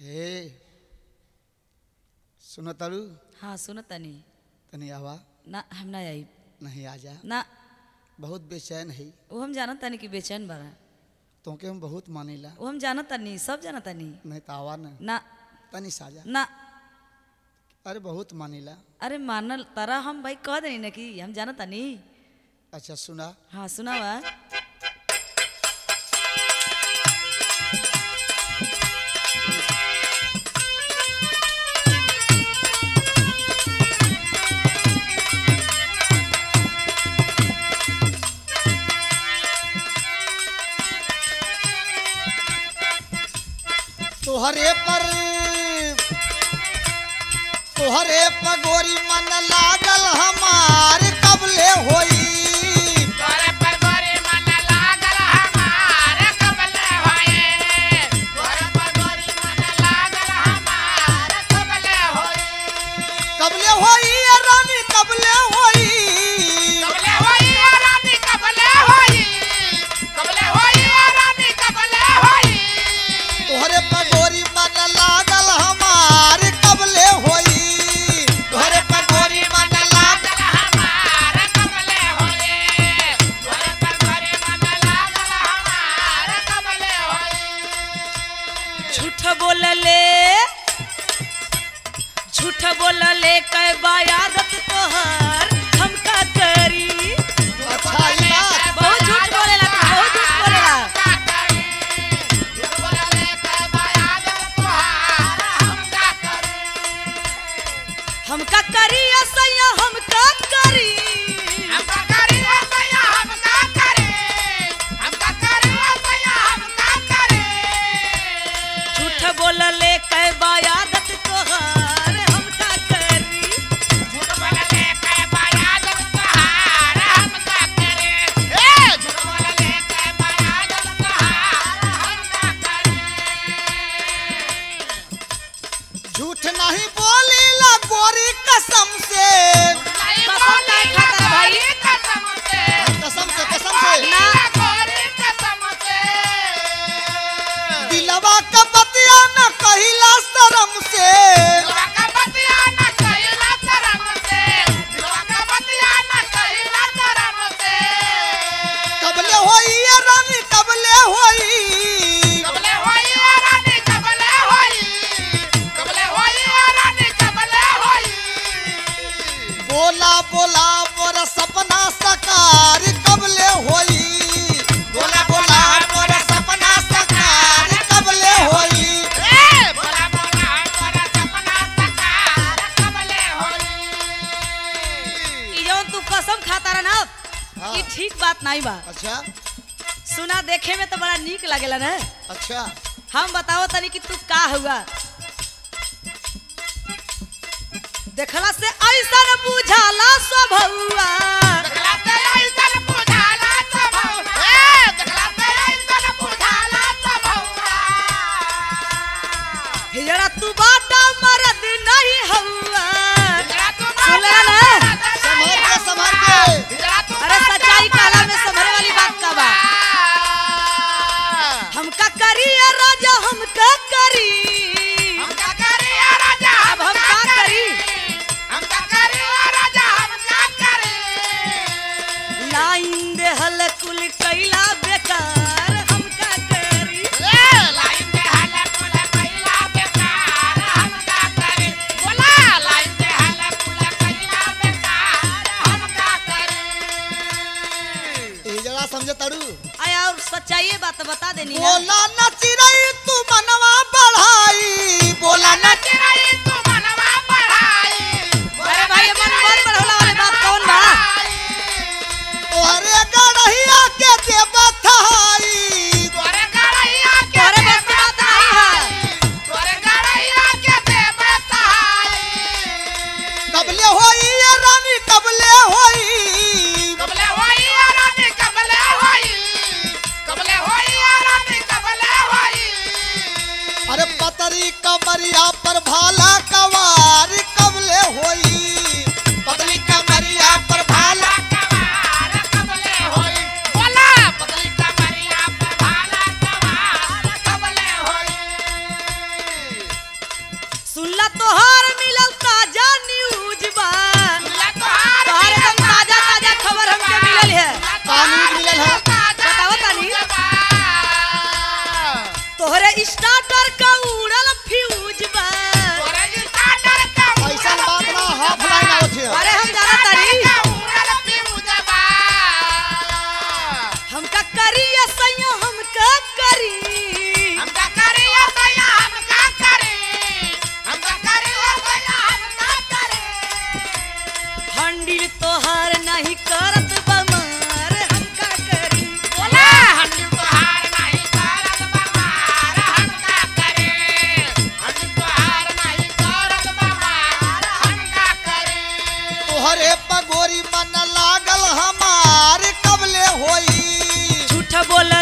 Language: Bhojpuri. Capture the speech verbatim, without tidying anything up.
हे सुनो तारू हाँ सुनो तनी तनी आवा ना हम ना आई नहीं आजा ना बहुत बेचैन है वो हम जाना तनी कि बेचैन बारा तोके हम बहुत मानेला वो हम जाना तनी सब जाना तनी नहीं तो आवा ना ना तनी साजा ना अरे बहुत मानेला अरे मानल तारा हम भाई कह देनी ना कि हम जाना तनी अच्छा सुना हाँ सुनावा तोहरे पर तोहरे पर गोरी मन लागल हमार कबले होई तोरे पर गोरी मन लागल हमार कबले होए तोरे पर गोरी मन लागल हमार कबले होए कबले होई ये रानी कबले होई कबले होई रानी कबले होई कबले होई रानी कबले होई तोहरे पर गोरी मन लागल हमार कबले होई तोहरे पर गोरी मन लागल हमार कबले होए तोरे पर गोरी मन लागल हमार कबले होए झूठ बोलले झूठ बोलले कई बायादत तोहर हम का करी अच्छा ई बात बहुत झूठ बोलेला तू, बहुत झूठ बोलेला हम का करी असैया हम का करी झूठ बोलले कई बायादत तोहर हम का करी झूठ नहीं बोलीला गोरी कसम से कसम नहीं खाता भाई कसम से कसम से दिलवा का बतिया न कहिला शर्म से कबले होई ये रानी कबले होई बोला बोला मोर सपना साकार कबले होई बोला बोला मोर सपना साकार कबले होई ई जौन तू कसम खाता रहा ना हाँ। ई ठीक बात नहीं बा अच्छा सुना देखे में तो बड़ा नीक लागेला ना अच्छा हम बताओ तनी कि तू का हुआ देखला से ऐसा न बुझाला स्वभुआ हिजड़ा तू बाटा मरद नहीं हुआ सुनला ना संभाल के संभाल के अरे सच्चाई काला में संभरे वाली बात का बा हम का करी ए राजा हम का करी अब हम का करी लाइन दे हल कुल कैला बेकार हम का करी ये जगह समझे तारू आया और सच्चाई बात बता देनी ना बोला न चिरई तू मनवा बढ़ाई बोला न अरे भाई मन मन बढ़ोला वाली बात कौन बा तोहरे गड़हिया के देव थहाई तोरे बस की बात नहीं है कबले होई ये रानी कबले होई कबले होई रानी कबले होई कबले होई रानी कबले होई अरे पतरी कमरिया पर भाला कवार कबले होई पतरी कमरिया पर भाला कवार कबले होई बोला पतली कमरिया पर भाला कवार कबले होई सुनला तोहार मिलल ताजा न्यूज बा सुनला तोहार तोहार एकदम ताजा ताजा खबर हमके मिलल है पानी मिलल है बताओ तानी तोहरे स्टार्टर का उड़ल फ्यूज बा ऐसा बात ना हाफ लाइन आवत है अरे हम जाना तारी हमका करी सैया हमका करी हंडिल तोहार नहीं करत बमार हमका करी तोहरे पगोरी मन लागल हमार कबले होई झूठ बोल